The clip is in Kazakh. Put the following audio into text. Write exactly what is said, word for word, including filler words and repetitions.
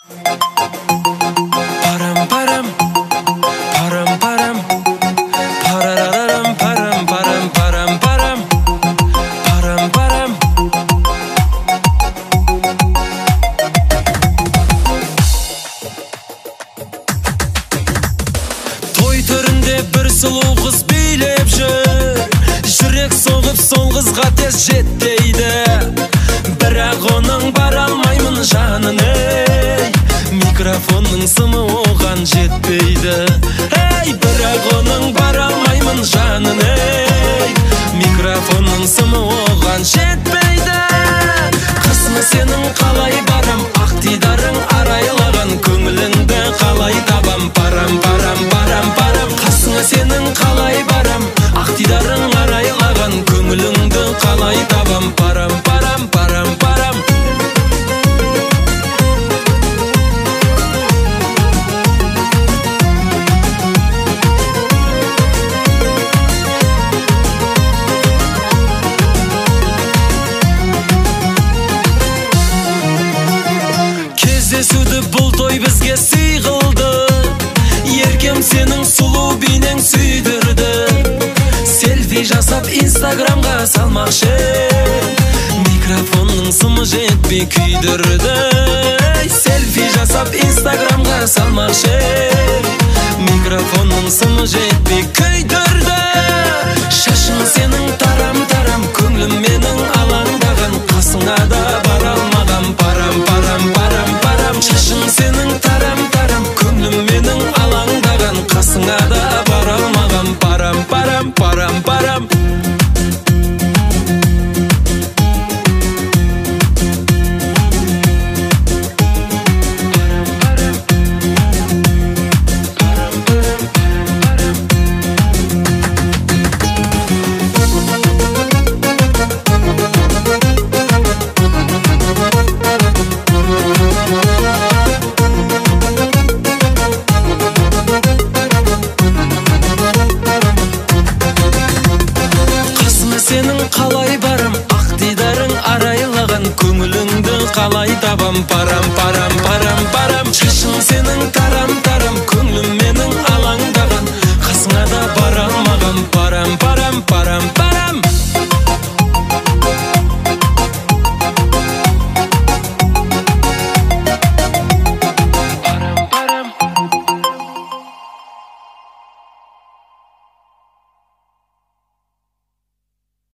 Bir сұлу қыз билеп жүр, жүрек соғып сол қызға тез жет дейді. Бірақ оның бара алмаймын жанын, ей, микрофонның сымы оған жетпейді. Ей, бірақ оның бара алмаймын жанын, ей, микрофонның сымы оған жетпейді. Қасыңа сенің қалай барам, ақ дидарың арайлаған, көңіліңді қалай табам, парам парам парам парам. Қасыңа сенің қалай барам, ақ дидарың арайлаған, көңіліңді қалай табам, парам парам парам парам. Кездесуді бұл той бізге сый қылды, еркем сенің сұлу бейнең сүйдірді. Селфи жасап инстаграмға салмақшы, микрофонның сымы жетпей күйдірді. Селфи жасап инстаграмға салмақшы, микрофонның сымы жетпей күйдірді. Шашың сенің тарам-тарам, көңілім менің алаңдаған, қасыңа да бара алмаған, парам парам парам парам. Шашың сенің тарам-тарам, көңілім менің алаңдаған, қасыңа да бара алмаған, парам парам парам парам. Сенің қалай барам, ақ дидарың арайлаған, көңіліңді қалай табам, парам парам парам парам.